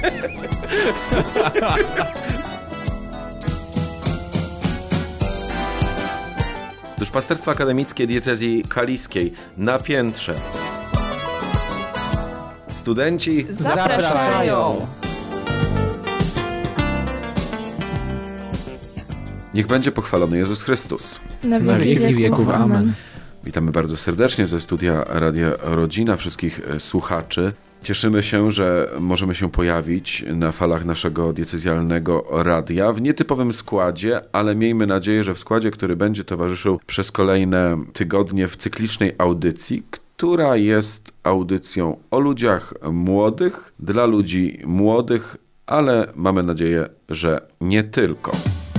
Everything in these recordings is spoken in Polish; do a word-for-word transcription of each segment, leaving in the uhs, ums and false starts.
Duszpasterstwo akademickie diecezji kaliskiej na piętrze. Studenci zapraszają! Niech będzie pochwalony Jezus Chrystus. Na wieki, Na wieki wieków. Amen. Witamy bardzo serdecznie ze studia Radia Rodzina wszystkich słuchaczy. Cieszymy się, że możemy się pojawić na falach naszego diecezjalnego radia w nietypowym składzie, ale miejmy nadzieję, że w składzie, który będzie towarzyszył przez kolejne tygodnie w cyklicznej audycji, która jest audycją o ludziach młodych, dla ludzi młodych, ale mamy nadzieję, że nie tylko.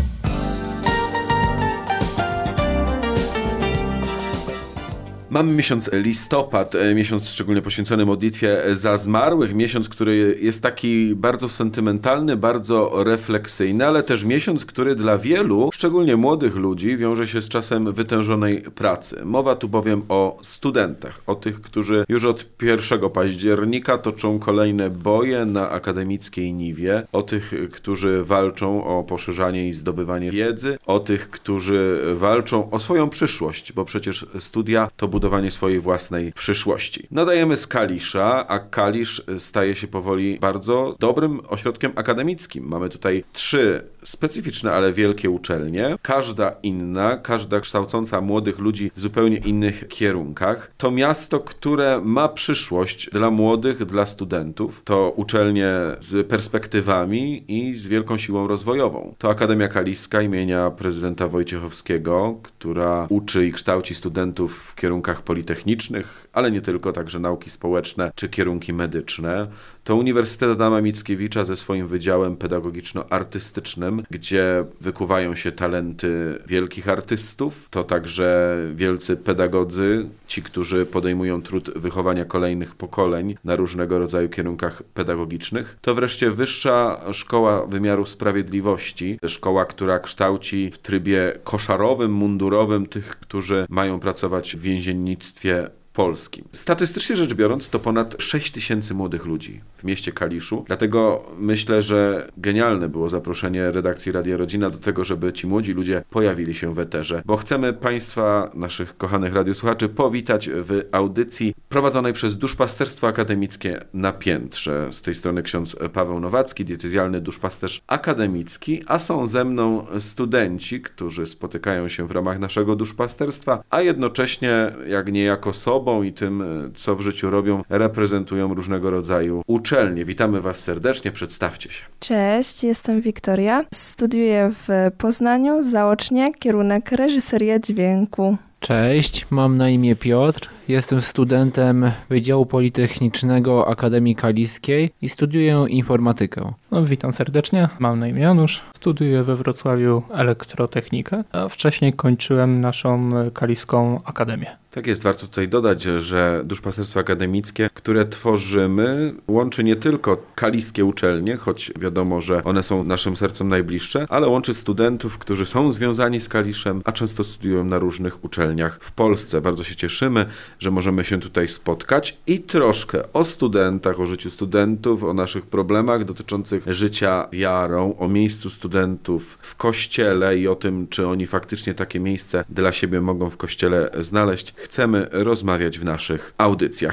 Mamy miesiąc listopad, miesiąc szczególnie poświęcony modlitwie za zmarłych, miesiąc, który jest taki bardzo sentymentalny, bardzo refleksyjny, ale też miesiąc, który dla wielu, szczególnie młodych ludzi, wiąże się z czasem wytężonej pracy. Mowa tu bowiem o studentach, o tych, którzy już od pierwszego października toczą kolejne boje na akademickiej niwie, o tych, którzy walczą o poszerzanie i zdobywanie wiedzy, o tych, którzy walczą o swoją przyszłość, bo przecież studia to budowanie swojej własnej przyszłości. Nadajemy z Kalisza, a Kalisz staje się powoli bardzo dobrym ośrodkiem akademickim. Mamy tutaj trzy specyficzne, ale wielkie uczelnie. Każda inna, każda kształcąca młodych ludzi w zupełnie innych kierunkach. To miasto, które ma przyszłość dla młodych, dla studentów. To uczelnie z perspektywami i z wielką siłą rozwojową. To Akademia Kaliska imienia prezydenta Wojciechowskiego, która uczy i kształci studentów w kierunkach politechnicznych, ale nie tylko, także nauki społeczne czy kierunki medyczne. To Uniwersytet Adama Mickiewicza ze swoim wydziałem pedagogiczno-artystycznym, gdzie wykuwają się talenty wielkich artystów. To także wielcy pedagodzy, ci, którzy podejmują trud wychowania kolejnych pokoleń na różnego rodzaju kierunkach pedagogicznych. To wreszcie Wyższa Szkoła Wymiaru Sprawiedliwości, szkoła, która kształci w trybie koszarowym, mundurowym tych, którzy mają pracować w więziennictwie polskim. Statystycznie rzecz biorąc, to ponad sześć tysięcy młodych ludzi w mieście Kaliszu. Dlatego myślę, że genialne było zaproszenie redakcji Radia Rodzina do tego, żeby ci młodzi ludzie pojawili się w eterze, bo chcemy Państwa, naszych kochanych radiosłuchaczy, powitać w audycji prowadzonej przez Duszpasterstwo Akademickie na piętrze. Z tej strony ksiądz Paweł Nowacki, diecezjalny duszpasterz akademicki, a są ze mną studenci, którzy spotykają się w ramach naszego duszpasterstwa, a jednocześnie, jak niejako sobą i tym, co w życiu robią, reprezentują różnego rodzaju uczelnie. Witamy Was serdecznie, przedstawcie się. Cześć, jestem Wiktoria. Studiuję w Poznaniu zaocznie kierunek reżyseria dźwięku. Cześć, mam na imię Piotr, jestem studentem Wydziału Politechnicznego Akademii Kaliskiej i studiuję informatykę. No, witam serdecznie, mam na imię Janusz, studiuję we Wrocławiu elektrotechnikę, a wcześniej kończyłem naszą Kaliską Akademię. Tak jest, warto tutaj dodać, że duszpasterstwo akademickie, które tworzymy, łączy nie tylko kaliskie uczelnie, choć wiadomo, że one są naszym sercom najbliższe, ale łączy studentów, którzy są związani z Kaliszem, a często studiują na różnych uczelniach w Polsce. Bardzo się cieszymy, że możemy się tutaj spotkać i troszkę o studentach, o życiu studentów, o naszych problemach dotyczących życia wiarą, o miejscu studentów w Kościele i o tym, czy oni faktycznie takie miejsce dla siebie mogą w Kościele znaleźć. Chcemy rozmawiać w naszych audycjach.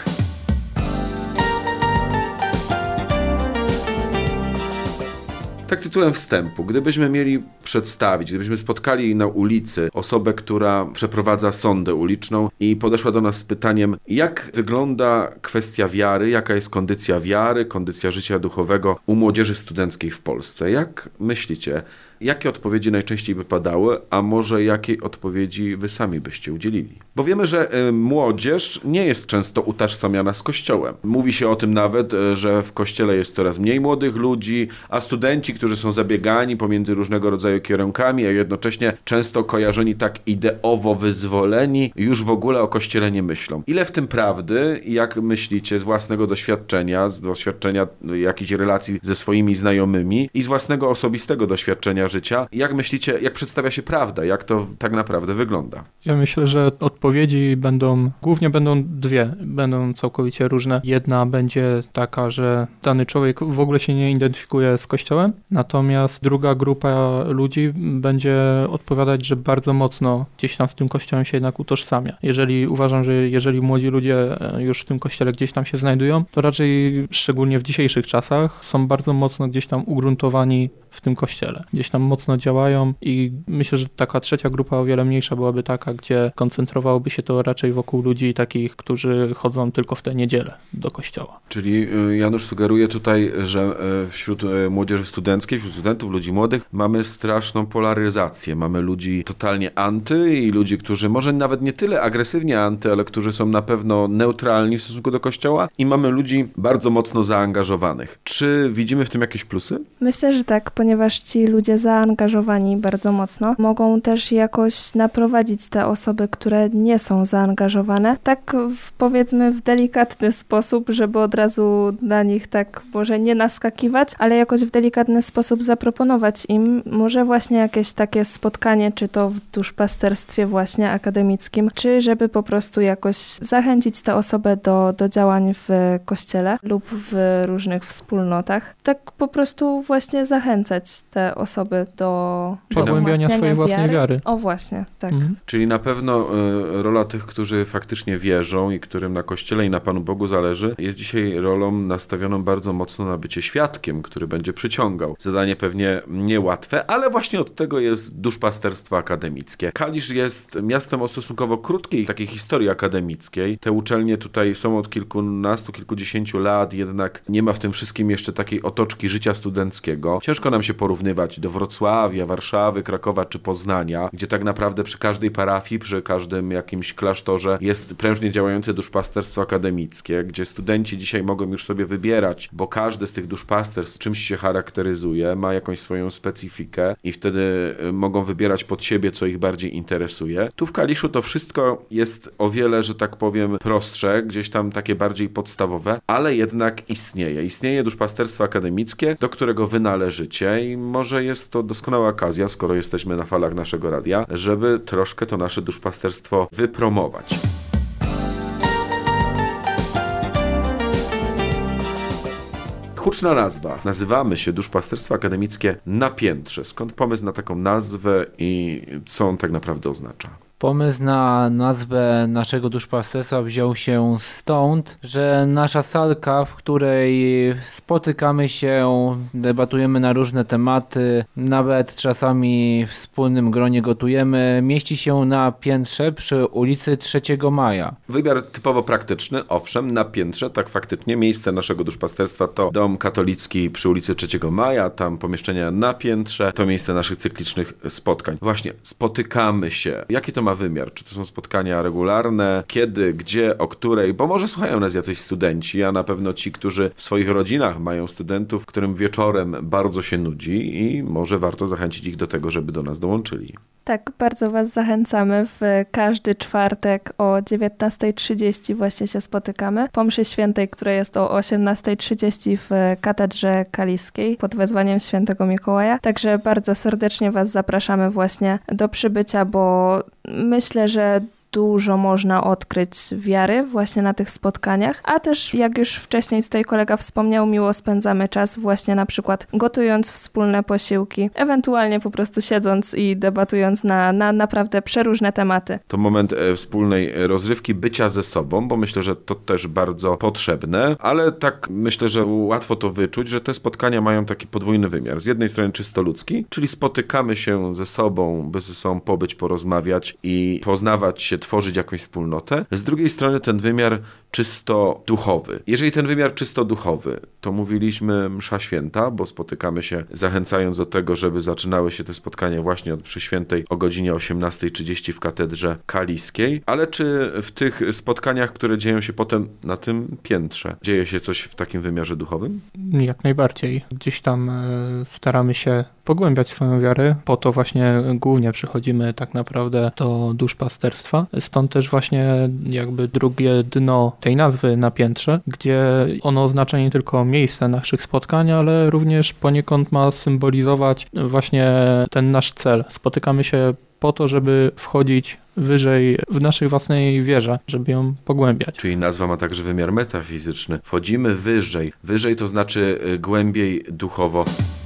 Tak tytułem wstępu, gdybyśmy mieli przedstawić, gdybyśmy spotkali na ulicy osobę, która przeprowadza sondę uliczną i podeszła do nas z pytaniem, jak wygląda kwestia wiary, jaka jest kondycja wiary, kondycja życia duchowego u młodzieży studenckiej w Polsce. Jak myślicie, jakie odpowiedzi najczęściej by padały, a może jakiej odpowiedzi wy sami byście udzielili? Bo wiemy, że y, młodzież nie jest często utożsamiana z Kościołem. Mówi się o tym nawet, y, że w Kościele jest coraz mniej młodych ludzi, a studenci, którzy są zabiegani pomiędzy różnego rodzaju kierunkami, a jednocześnie często kojarzeni tak ideowo wyzwoleni, już w ogóle o Kościele nie myślą. Ile w tym prawdy i jak myślicie z własnego doświadczenia, z doświadczenia y, jakichś relacji ze swoimi znajomymi i z własnego osobistego doświadczenia przeżywania życia. Jak myślicie, jak przedstawia się prawda? Jak to tak naprawdę wygląda? Ja myślę, że odpowiedzi będą, głównie będą dwie, będą całkowicie różne. Jedna będzie taka, że dany człowiek w ogóle się nie identyfikuje z Kościołem, natomiast druga grupa ludzi będzie odpowiadać, że bardzo mocno gdzieś tam z tym Kościołem się jednak utożsamia. Jeżeli uważam, że jeżeli młodzi ludzie już w tym Kościele gdzieś tam się znajdują, to raczej szczególnie w dzisiejszych czasach są bardzo mocno gdzieś tam ugruntowani w tym Kościele. Gdzieś tam mocno działają i myślę, że taka trzecia grupa o wiele mniejsza byłaby taka, gdzie koncentrowałoby się to raczej wokół ludzi takich, którzy chodzą tylko w tę niedzielę do Kościoła. Czyli Janusz sugeruje tutaj, że wśród młodzieży studenckiej, wśród studentów, ludzi młodych mamy straszną polaryzację. Mamy ludzi totalnie anty i ludzi, którzy może nawet nie tyle agresywnie anty, ale którzy są na pewno neutralni w stosunku do Kościoła i mamy ludzi bardzo mocno zaangażowanych. Czy widzimy w tym jakieś plusy? Myślę, że tak, ponieważ ci ludzie zaangażowani bardzo mocno mogą też jakoś naprowadzić te osoby, które nie są zaangażowane, tak w, powiedzmy w delikatny sposób, żeby od razu na nich tak może nie naskakiwać, ale jakoś w delikatny sposób zaproponować im może właśnie jakieś takie spotkanie, czy to w duszpasterstwie właśnie akademickim, czy żeby po prostu jakoś zachęcić tę osobę do, do działań w kościele lub w różnych wspólnotach. Tak po prostu właśnie zachęcać te osoby do pogłębiania swojej własnej wiary. wiary. O właśnie, tak. Mhm. Czyli na pewno y, rola tych, którzy faktycznie wierzą i którym na Kościele i na Panu Bogu zależy, jest dzisiaj rolą nastawioną bardzo mocno na bycie świadkiem, który będzie przyciągał. Zadanie pewnie niełatwe, ale właśnie od tego jest duszpasterstwo akademickie. Kalisz jest miastem o stosunkowo krótkiej takiej historii akademickiej. Te uczelnie tutaj są od kilkunastu, kilkudziesięciu lat, jednak nie ma w tym wszystkim jeszcze takiej otoczki życia studenckiego. Ciężko nam się porównywać do Wrocławia, Warszawy, Krakowa czy Poznania, gdzie tak naprawdę przy każdej parafii, przy każdym jakimś klasztorze jest prężnie działające duszpasterstwo akademickie, gdzie studenci dzisiaj mogą już sobie wybierać, bo każdy z tych duszpasterstw czymś się charakteryzuje, ma jakąś swoją specyfikę i wtedy mogą wybierać pod siebie, co ich bardziej interesuje. Tu w Kaliszu to wszystko jest o wiele, że tak powiem, prostsze, gdzieś tam takie bardziej podstawowe, ale jednak istnieje. Istnieje duszpasterstwo akademickie, do którego wy należycie i może jest to doskonała okazja, skoro jesteśmy na falach naszego radia, żeby troszkę to nasze duszpasterstwo wypromować. Huczna nazwa. Nazywamy się Duszpasterstwo Akademickie na Piętrze. Skąd pomysł na taką nazwę i co on tak naprawdę oznacza? Pomysł na nazwę naszego duszpasterstwa wziął się stąd, że nasza salka, w której spotykamy się, debatujemy na różne tematy, nawet czasami w wspólnym gronie gotujemy, mieści się na piętrze przy ulicy trzeciego Maja. Wymiar typowo praktyczny, owszem, na piętrze, tak faktycznie. Miejsce naszego duszpasterstwa to dom katolicki przy ulicy trzeciego Maja, tam pomieszczenia na piętrze, to miejsce naszych cyklicznych spotkań. Właśnie, spotykamy się. Jaki to ma wymiar? Czy to są spotkania regularne? Kiedy? Gdzie? O której? Bo może słuchają nas jacyś studenci, a na pewno ci, którzy w swoich rodzinach mają studentów, którym wieczorem bardzo się nudzi i może warto zachęcić ich do tego, żeby do nas dołączyli. Tak, bardzo Was zachęcamy. W każdy czwartek o dziewiętnasta trzydzieści właśnie się spotykamy. Po mszy świętej, która jest o osiemnasta trzydzieści w katedrze kaliskiej pod wezwaniem świętego Mikołaja. Także bardzo serdecznie Was zapraszamy właśnie do przybycia, bo myślę, że dużo można odkryć wiary właśnie na tych spotkaniach, a też jak już wcześniej tutaj kolega wspomniał, miło spędzamy czas właśnie na przykład gotując wspólne posiłki, ewentualnie po prostu siedząc i debatując na, na naprawdę przeróżne tematy. To moment e, wspólnej rozrywki, bycia ze sobą, bo myślę, że to też bardzo potrzebne, ale tak myślę, że łatwo to wyczuć, że te spotkania mają taki podwójny wymiar. Z jednej strony czysto ludzki, czyli spotykamy się ze sobą, by ze sobą pobyć, porozmawiać i poznawać się, tworzyć jakąś wspólnotę. Z drugiej strony ten wymiar czysto duchowy. Jeżeli ten wymiar czysto duchowy, to mówiliśmy msza święta, bo spotykamy się zachęcając do tego, żeby zaczynały się te spotkania właśnie od mszy świętej o godzinie osiemnasta trzydzieści w katedrze kaliskiej, ale czy w tych spotkaniach, które dzieją się potem na tym piętrze, dzieje się coś w takim wymiarze duchowym? Jak najbardziej. Gdzieś tam staramy się pogłębiać swoją wiarę, po to właśnie głównie przychodzimy tak naprawdę do duszpasterstwa. Stąd też właśnie jakby drugie dno tej nazwy na piętrze, gdzie ono oznacza nie tylko miejsce naszych spotkań, ale również poniekąd ma symbolizować właśnie ten nasz cel. Spotykamy się po to, żeby wchodzić wyżej w naszej własnej wierze, żeby ją pogłębiać. Czyli nazwa ma także wymiar metafizyczny. Wchodzimy wyżej. Wyżej to znaczy głębiej duchowo.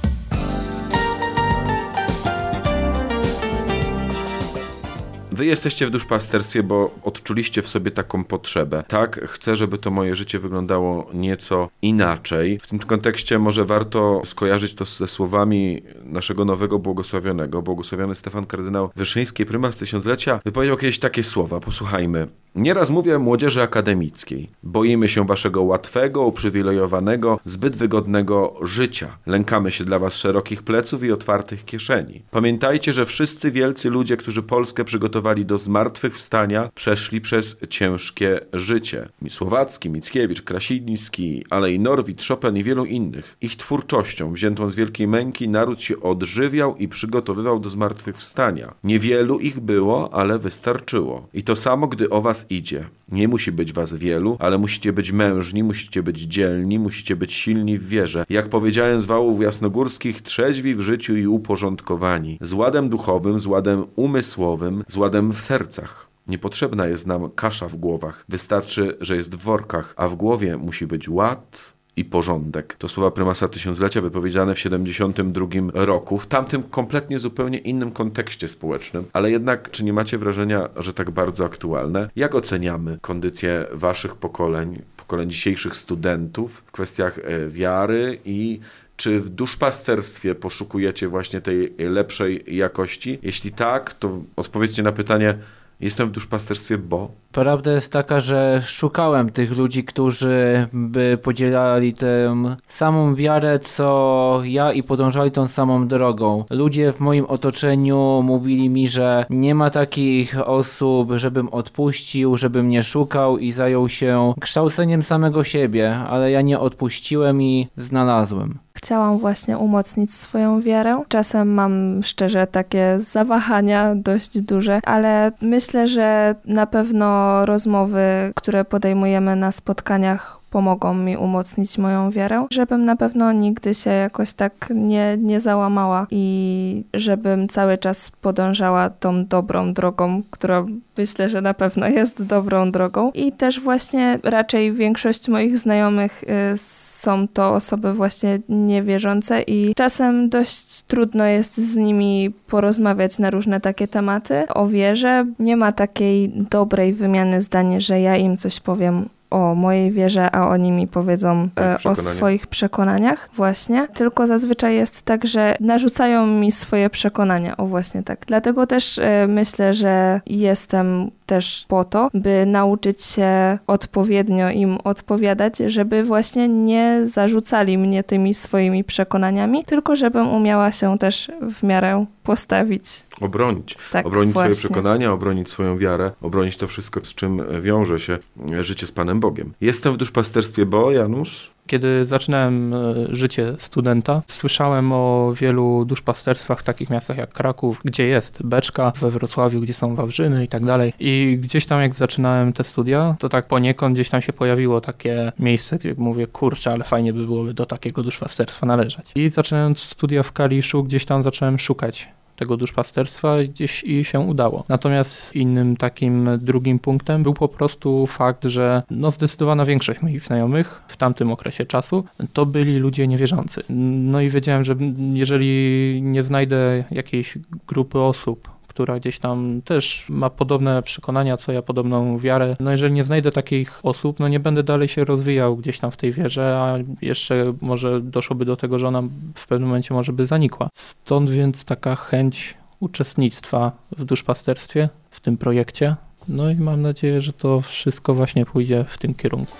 Wy jesteście w duszpasterstwie, bo odczuliście w sobie taką potrzebę. Tak, chcę, żeby to moje życie wyglądało nieco inaczej. W tym kontekście może warto skojarzyć to ze słowami naszego nowego błogosławionego. Błogosławiony Stefan kardynał Wyszyński, prymas tysiąclecia, wypowiedział kiedyś takie słowa. Posłuchajmy. Nieraz mówię młodzieży akademickiej. Boimy się waszego łatwego, uprzywilejowanego, zbyt wygodnego życia. Lękamy się dla was szerokich pleców i otwartych kieszeni. Pamiętajcie, że wszyscy wielcy ludzie, którzy Polskę przygotowali do zmartwychwstania, przeszli przez ciężkie życie. Słowacki, Mickiewicz, Krasiński, ale i Norwid, Chopin i wielu innych. Ich twórczością, wziętą z wielkiej męki, naród się odżywiał i przygotowywał do zmartwychwstania. Niewielu ich było, ale wystarczyło. I to samo, gdy o was idzie. Nie musi być was wielu, ale musicie być mężni, musicie być dzielni, musicie być silni w wierze. Jak powiedziałem z wałów jasnogórskich, trzeźwi w życiu i uporządkowani. Z ładem duchowym, z ładem umysłowym, z ładem w sercach. Niepotrzebna jest nam kasza w głowach. Wystarczy, że jest w workach, a w głowie musi być ład i porządek. To słowa prymasa tysiąclecia wypowiedziane w siedemdziesiątym drugim roku, w tamtym kompletnie zupełnie innym kontekście społecznym, ale jednak czy nie macie wrażenia, że tak bardzo aktualne? Jak oceniamy kondycję waszych pokoleń, pokoleń dzisiejszych studentów w kwestiach wiary i czy w duszpasterstwie poszukujecie właśnie tej lepszej jakości? Jeśli tak, to odpowiedzcie na pytanie: jestem w duszpasterstwie, bo... Prawda jest taka, że szukałem tych ludzi, którzy by podzielali tę samą wiarę, co ja i podążali tą samą drogą. Ludzie w moim otoczeniu mówili mi, że nie ma takich osób, żebym odpuścił, żebym nie szukał i zajął się kształceniem samego siebie, ale ja nie odpuściłem i znalazłem. Chciałam właśnie umocnić swoją wiarę. Czasem mam szczerze takie zawahania dość duże, ale myślę, że na pewno rozmowy, które podejmujemy na spotkaniach, pomogą mi umocnić moją wiarę, żebym na pewno nigdy się jakoś tak nie, nie załamała i żebym cały czas podążała tą dobrą drogą, która myślę, że na pewno jest dobrą drogą. I też właśnie raczej większość moich znajomych y, są to osoby właśnie niewierzące i czasem dość trudno jest z nimi porozmawiać na różne takie tematy o wierze. Nie ma takiej dobrej wymiany zdań, że ja im coś powiem o mojej wierze, a oni mi powiedzą e, o swoich przekonaniach właśnie, tylko zazwyczaj jest tak, że narzucają mi swoje przekonania, o właśnie tak. Dlatego też e, myślę, że jestem też po to, by nauczyć się odpowiednio im odpowiadać, żeby właśnie nie zarzucali mnie tymi swoimi przekonaniami, tylko żebym umiała się też w miarę postawić. Obronić. Tak, obronić właśnie. swoje przekonania, obronić swoją wiarę, obronić to wszystko, z czym wiąże się życie z Panem Bogiem. Jestem w duszpasterstwie, bo Janusz? Kiedy zaczynałem życie studenta, słyszałem o wielu duszpasterstwach w takich miastach jak Kraków, gdzie jest Beczka, we Wrocławiu, gdzie są Wawrzyny i tak dalej. I gdzieś tam jak zaczynałem te studia, to tak poniekąd gdzieś tam się pojawiło takie miejsce, gdzie mówię, kurczę, ale fajnie by byłoby do takiego duszpasterstwa należeć. I zaczynając studia w Kaliszu, gdzieś tam zacząłem szukać tego duszpasterstwa gdzieś i się udało. Natomiast innym takim drugim punktem był po prostu fakt, że no zdecydowana większość moich znajomych w tamtym okresie czasu to byli ludzie niewierzący. No i wiedziałem, że jeżeli nie znajdę jakiejś grupy osób, która gdzieś tam też ma podobne przekonania, co ja, podobną wiarę. No jeżeli nie znajdę takich osób, no nie będę dalej się rozwijał gdzieś tam w tej wierze, a jeszcze może doszłoby do tego, że ona w pewnym momencie może by zanikła. Stąd więc taka chęć uczestnictwa w duszpasterstwie, w tym projekcie. No i mam nadzieję, że to wszystko właśnie pójdzie w tym kierunku.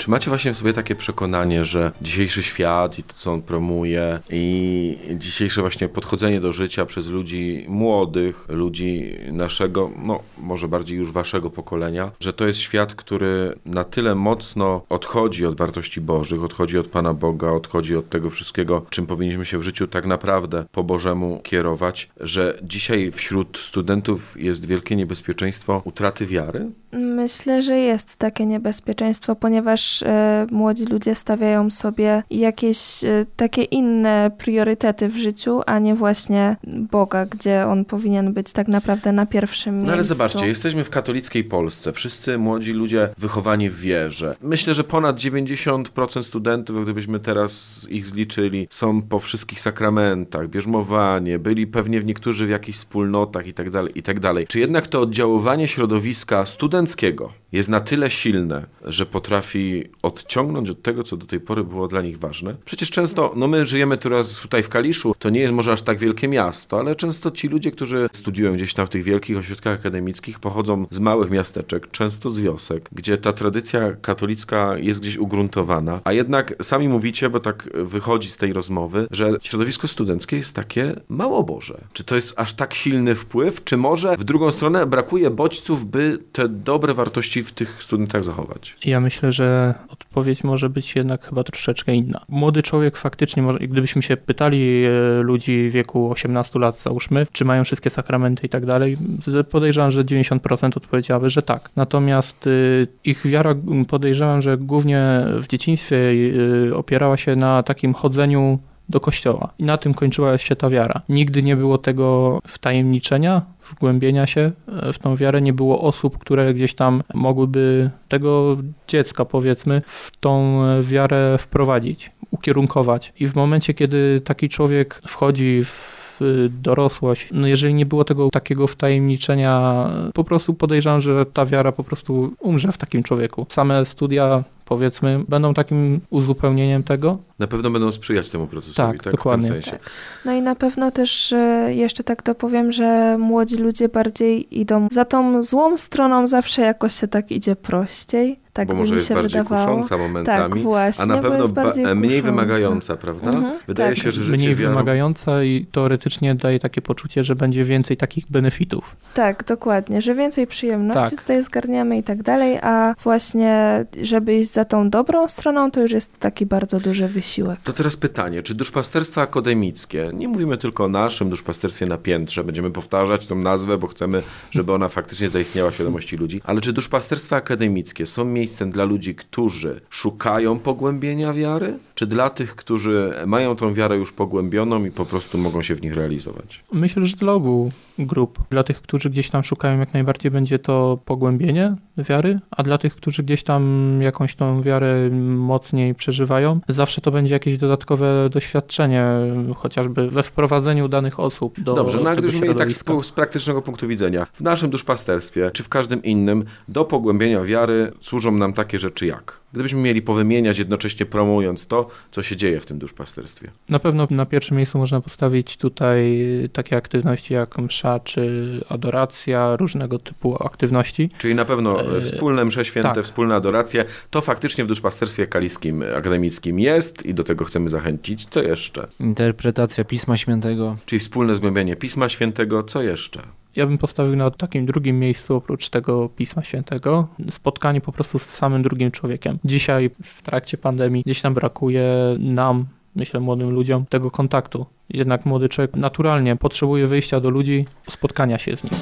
Czy macie właśnie w sobie takie przekonanie, że dzisiejszy świat i to, co on promuje i dzisiejsze właśnie podchodzenie do życia przez ludzi młodych, ludzi naszego, no może bardziej już waszego pokolenia, że to jest świat, który na tyle mocno odchodzi od wartości bożych, odchodzi od Pana Boga, odchodzi od tego wszystkiego, czym powinniśmy się w życiu tak naprawdę po Bożemu kierować, że dzisiaj wśród studentów jest wielkie niebezpieczeństwo utraty wiary? Myślę, że jest takie niebezpieczeństwo, ponieważ e, młodzi ludzie stawiają sobie jakieś e, takie inne priorytety w życiu, a nie właśnie Boga, gdzie on powinien być tak naprawdę na pierwszym miejscu. No ale zobaczcie, jesteśmy w katolickiej Polsce. Wszyscy młodzi ludzie wychowani w wierze. Myślę, że ponad dziewięćdziesiąt procent studentów, gdybyśmy teraz ich zliczyli, są po wszystkich sakramentach, bierzmowanie, byli pewnie w niektórzy w jakichś wspólnotach i tak dalej, i tak dalej. Czy jednak to oddziaływanie środowiska studenckiego jest na tyle silne, że potrafi odciągnąć od tego, co do tej pory było dla nich ważne? Przecież często, no my żyjemy teraz tutaj w Kaliszu, to nie jest może aż tak wielkie miasto, ale często ci ludzie, którzy studiują gdzieś tam w tych wielkich ośrodkach akademickich, pochodzą z małych miasteczek, często z wiosek, gdzie ta tradycja katolicka jest gdzieś ugruntowana, a jednak sami mówicie, bo tak wychodzi z tej rozmowy, że środowisko studenckie jest takie mało Boże. Czy to jest aż tak silny wpływ, czy może w drugą stronę brakuje bodźców, by te dobre wartości w tych studentach zachować? Ja myślę, że odpowiedź może być jednak chyba troszeczkę inna. Młody człowiek faktycznie, może, gdybyśmy się pytali ludzi w wieku osiemnastu lat, załóżmy, czy mają wszystkie sakramenty i tak dalej, podejrzewam, że dziewięćdziesiąt procent odpowiedziały, że tak. Natomiast y, ich wiara, podejrzewam, że głównie w dzieciństwie y, opierała się na takim chodzeniu do kościoła. I na tym kończyła się ta wiara. Nigdy nie było tego wtajemniczenia, wgłębienia się w tą wiarę. Nie było osób, które gdzieś tam mogłyby tego dziecka, powiedzmy, w tą wiarę wprowadzić, ukierunkować. I w momencie, kiedy taki człowiek wchodzi w dorosłość, no jeżeli nie było tego takiego wtajemniczenia, po prostu podejrzewam, że ta wiara po prostu umrze w takim człowieku. Same studia, powiedzmy, będą takim uzupełnieniem tego. Na pewno będą sprzyjać temu procesowi, tak? tak? Dokładnie. W tym sensie. Tak. No i na pewno też jeszcze tak dopowiem, że młodzi ludzie bardziej idą za tą złą stroną, zawsze jakoś się tak idzie prościej. Tak bo by może mi jest się bardziej wydawało. kusząca momentami, tak, właśnie, a na pewno ba- mniej kusząca. wymagająca, prawda? Mhm, Wydaje tak. się, że życie Mniej wiarą... wymagająca i teoretycznie daje takie poczucie, że będzie więcej takich benefitów. Tak, dokładnie, że więcej przyjemności Tak. tutaj zgarniamy i tak dalej, a właśnie żeby iść za tą dobrą stroną, to już jest taki bardzo duży wysiłek. To teraz pytanie, czy duszpasterstwo akademickie, nie mówimy tylko o naszym duszpasterstwie na piętrze, będziemy powtarzać tą nazwę, bo chcemy, żeby ona faktycznie zaistniała w świadomości ludzi, ale czy duszpasterstwa akademickie są miejscem dla ludzi, którzy szukają pogłębienia wiary, czy dla tych, którzy mają tą wiarę już pogłębioną i po prostu mogą się w nich realizować? Myślę, że dla obu grup. Dla tych, którzy gdzieś tam szukają, jak najbardziej będzie to pogłębienie wiary, a dla tych, którzy gdzieś tam jakąś tą wiarę mocniej przeżywają, zawsze to będzie jakieś dodatkowe doświadczenie, chociażby we wprowadzeniu danych osób do Dobrze, no a tego gdybyśmy mieli tak z, środowiska. z praktycznego punktu widzenia, w naszym duszpasterstwie, czy w każdym innym, do pogłębienia wiary służą nam takie rzeczy jak? Gdybyśmy mieli powymieniać, jednocześnie promując to, co się dzieje w tym duszpasterstwie. Na pewno na pierwszym miejscu można postawić tutaj takie aktywności jak msza czy adoracja, różnego typu aktywności. Czyli na pewno E, wspólne msze święte, tak. wspólne adoracje, to faktycznie w duszpasterstwie kaliskim, akademickim jest i do tego chcemy zachęcić. Co jeszcze? Interpretacja Pisma Świętego. Czyli wspólne zgłębienie Pisma Świętego, co jeszcze? Ja bym postawił na takim drugim miejscu, oprócz tego Pisma Świętego, spotkanie po prostu z samym drugim człowiekiem. Dzisiaj w trakcie pandemii gdzieś tam brakuje nam, myślę młodym ludziom, tego kontaktu. Jednak młody człowiek naturalnie potrzebuje wyjścia do ludzi, spotkania się z nim.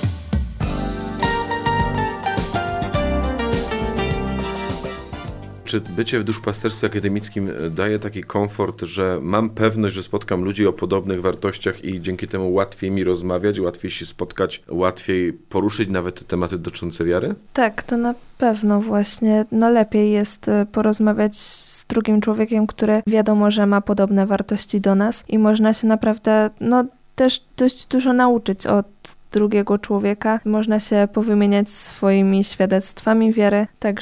Czy bycie w duszpasterstwie akademickim daje taki komfort, że mam pewność, że spotkam ludzi o podobnych wartościach i dzięki temu łatwiej mi rozmawiać, łatwiej się spotkać, łatwiej poruszyć nawet te tematy dotyczące wiary? Tak, to na pewno właśnie, no lepiej jest porozmawiać z drugim człowiekiem, który wiadomo, że ma podobne wartości do nas i można się naprawdę, no też dość dużo nauczyć od drugiego człowieka. Można się powymieniać swoimi świadectwami wiary, także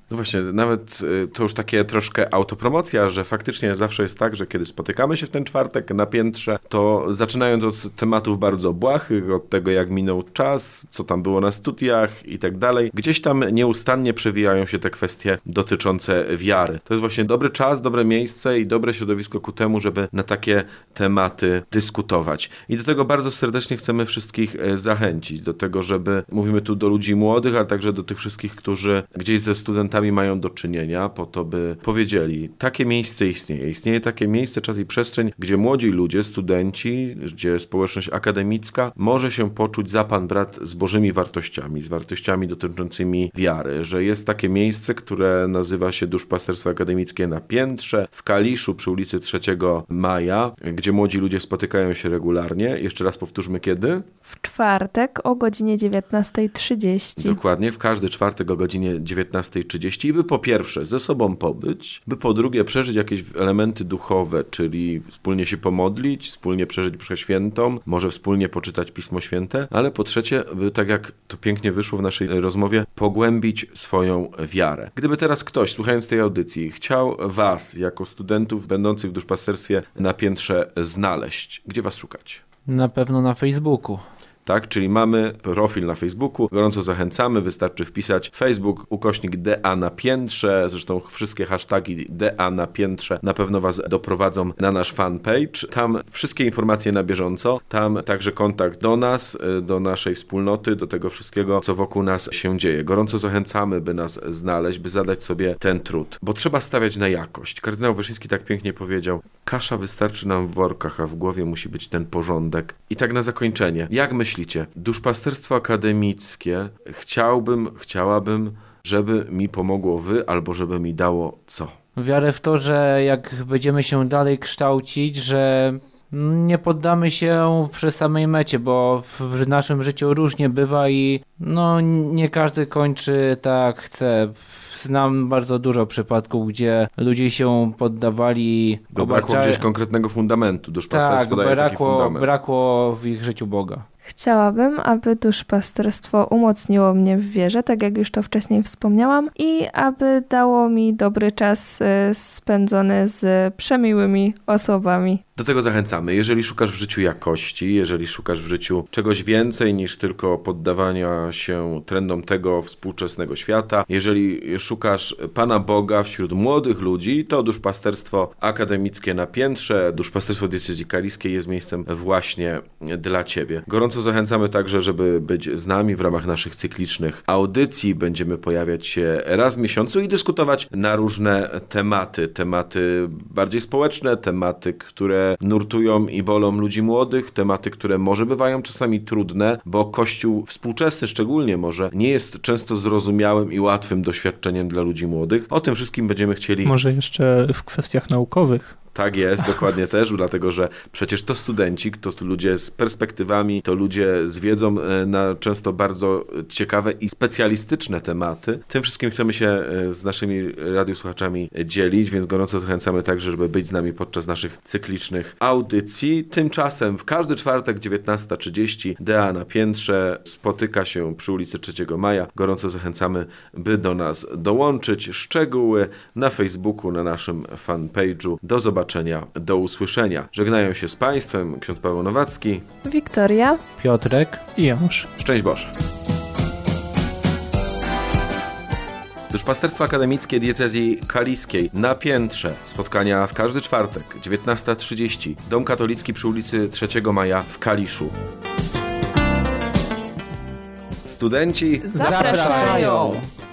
No właśnie, nawet y, to już takie troszkę autopromocja, że faktycznie zawsze jest tak, że kiedy spotykamy się w ten czwartek na piętrze, to zaczynając od tematów bardzo błahych, od tego jak minął czas, co tam było na studiach i tak dalej, gdzieś tam nieustannie przewijają się te kwestie dotyczące wiary. To jest właśnie dobry czas, dobre miejsce i dobre środowisko ku temu, żeby na takie tematy dyskutować. I do tego bardzo serdecznie chcemy wszystkich zachęcić, do tego, żeby, mówimy tu do ludzi młodych, ale także do tych wszystkich, którzy gdzieś ze studentami mają do czynienia, po to, by powiedzieli, takie miejsce istnieje. Istnieje takie miejsce, czas i przestrzeń, gdzie młodzi ludzie, studenci, gdzie społeczność akademicka może się poczuć za pan brat z bożymi wartościami, z wartościami dotyczącymi wiary, że jest takie miejsce, które nazywa się Duszpasterstwo Akademickie na Piętrze, w Kaliszu przy ulicy trzeciego maja, gdzie młodzi ludzie spotykają się regularnie. Jeszcze raz powtórzmy kiedy? W czwartek o godzinie dziewiętnasta trzydzieści. Dokładnie, w każdy czwartek o godzinie dziewiętnasta trzydzieści i by po pierwsze ze sobą pobyć, by po drugie przeżyć jakieś elementy duchowe, czyli wspólnie się pomodlić, wspólnie przeżyć mszę świętą, może wspólnie poczytać Pismo Święte, ale po trzecie, by tak jak to pięknie wyszło w naszej rozmowie, pogłębić swoją wiarę. Gdyby teraz ktoś, słuchając tej audycji, chciał was, jako studentów będących w duszpasterstwie na Piętrze, znaleźć, gdzie was szukać? Na pewno na Facebooku. Tak, czyli mamy profil na Facebooku, gorąco zachęcamy, wystarczy wpisać Facebook ukośnik D A na Piętrze, zresztą wszystkie hasztagi D A na Piętrze na pewno was doprowadzą na nasz fanpage. Tam wszystkie informacje na bieżąco, tam także kontakt do nas, do naszej wspólnoty, do tego wszystkiego, co wokół nas się dzieje. Gorąco zachęcamy, by nas znaleźć, by zadać sobie ten trud, bo trzeba stawiać na jakość. Kardynał Wyszyński tak pięknie powiedział, kasza wystarczy nam w workach, a w głowie musi być ten porządek. I tak na zakończenie, jak myślicie, duszpasterstwo akademickie, chciałbym, chciałabym, żeby mi pomogło wy, albo żeby mi dało co? Wiarę w to, że jak będziemy się dalej kształcić, że nie poddamy się przy samej mecie, bo w naszym życiu różnie bywa i no nie każdy kończy tak jak chce. Znam bardzo dużo przypadków, gdzie ludzie się poddawali... Bo brakło obarcza... gdzieś konkretnego fundamentu. Duszpasterstwo tak, daje brakło, taki fundament. brakło w ich życiu Boga. Chciałabym, aby duszpasterstwo umocniło mnie w wierze, tak jak już to wcześniej wspomniałam, i aby dało mi dobry czas spędzony z przemiłymi osobami. Do tego zachęcamy. Jeżeli szukasz w życiu jakości, jeżeli szukasz w życiu czegoś więcej niż tylko poddawania się trendom tego współczesnego świata, jeżeli szukasz Pana Boga wśród młodych ludzi, to Duszpasterstwo Akademickie na Piętrze, Duszpasterstwo Diecezji Kaliskiej jest miejscem właśnie dla Ciebie. Gorąco zachęcamy także, żeby być z nami w ramach naszych cyklicznych audycji. Będziemy pojawiać się raz w miesiącu i dyskutować na różne tematy. Tematy bardziej społeczne, tematy, które nurtują i bolą ludzi młodych, tematy, które może bywają czasami trudne, bo Kościół współczesny szczególnie może nie jest często zrozumiałym i łatwym doświadczeniem dla ludzi młodych. O tym wszystkim będziemy chcieli... Może jeszcze w kwestiach naukowych. Tak jest, dokładnie też, dlatego że przecież to studenci, to ludzie z perspektywami, to ludzie z wiedzą na często bardzo ciekawe i specjalistyczne tematy. Tym wszystkim chcemy się z naszymi radiosłuchaczami dzielić, więc gorąco zachęcamy także, żeby być z nami podczas naszych cyklicznych audycji. Tymczasem w każdy czwartek dziewiętnasta trzydzieści D A na Piętrze spotyka się przy ulicy trzeciego maja. Gorąco zachęcamy, by do nas dołączyć. Szczegóły na Facebooku, na naszym fanpage'u. Do zobaczenia. Do usłyszenia. Żegnają się z Państwem ksiądz Paweł Nowacki, Wiktoria, Piotrek i Janusz. Szczęść Boże. Duszpasterstwo Akademickie Diecezji Kaliskiej na Piętrze. Spotkania w każdy czwartek, dziewiętnasta trzydzieści. Dom Katolicki przy ulicy trzeciego maja w Kaliszu. Studenci zapraszają!